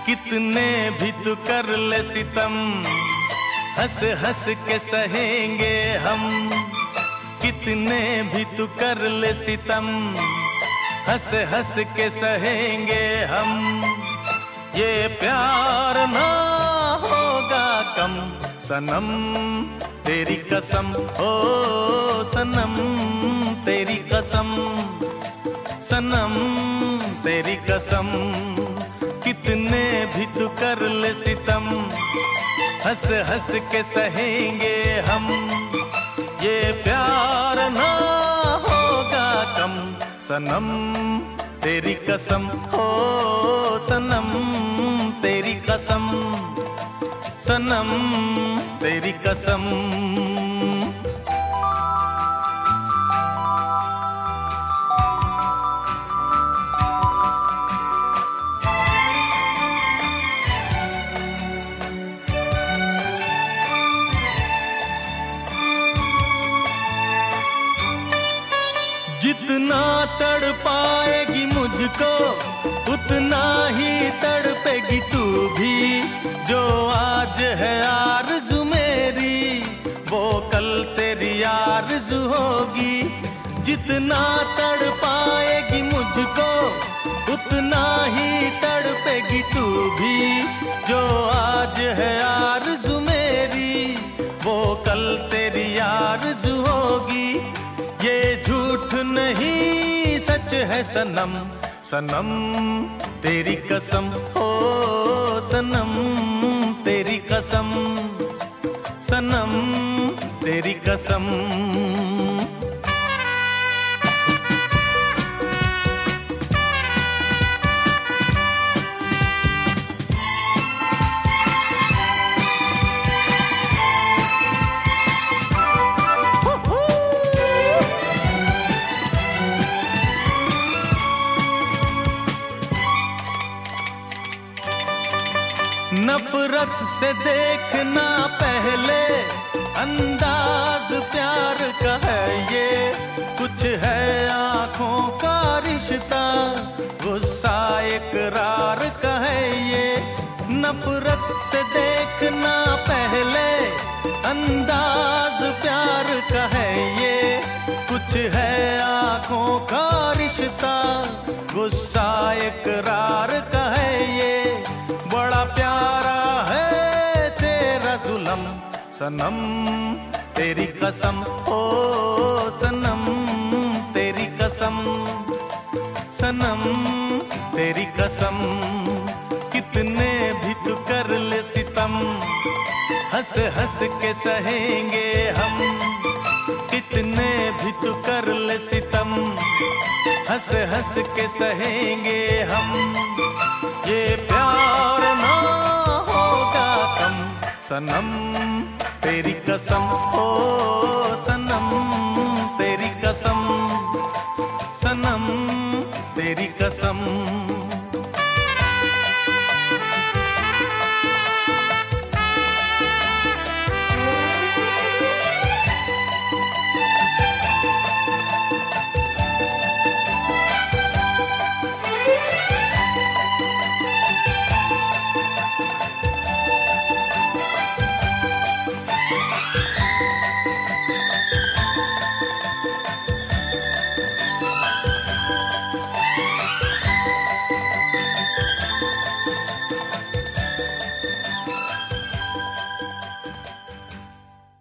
कितने भी तू कर ले सितम, हंस हंस के सहेंगे हम। कितने भी तू कर ले सितम, हंस हंस के सहेंगे हम। ये प्यार ना होगा कम सनम, तेरी कसम ओ सनम, तेरी कसम सनम, तेरी कसम। कितने भी तू कर ले सितम, हंस हंस के सहेंगे हम। ये प्यार ना होगा कम सनम, तेरी कसम हो सनम, तेरी कसम सनम, तेरी कसम। जितना तड़पाएगी मुझको उतना ही तड़पेगी तू भी। जो आज है आरज़ू मेरी वो कल तेरी आरज़ू होगी। जितना तड़पाएगी मुझको उतना ही तड़पेगी तू भी। जो आज है आरज़ू मेरी वो कल तेरी आरज़ू होगी। ये झूठ नहीं सच है सनम, सनम तेरी कसम हो सनम, तेरी कसम सनम, तेरी कसम। नफरत से देखना पहले अंदाज प्यार का है ये। कुछ है आँखों का रिश्ता गुस्सा इकरार का है ये। नफरत से देखना पहले अंदाज प्यार का है ये। कुछ है आँखों का रिश्ता गुस्सा इकरार का है ये। बड़ा प्यारा है तेरा जुल्म सनम, तेरी कसम ओ सनम, तेरी कसम सनम, तेरी कसम। कितने भी तू कर ले सितम, हंस हंस के सहेंगे हम। कितने भी तू कर ले सितम, हंस हंस के सहेंगे हम। ये प्यार ना होगा कम सनम, तेरी कसम ओ सनम, तेरी कसम सनम, तेरी कसम।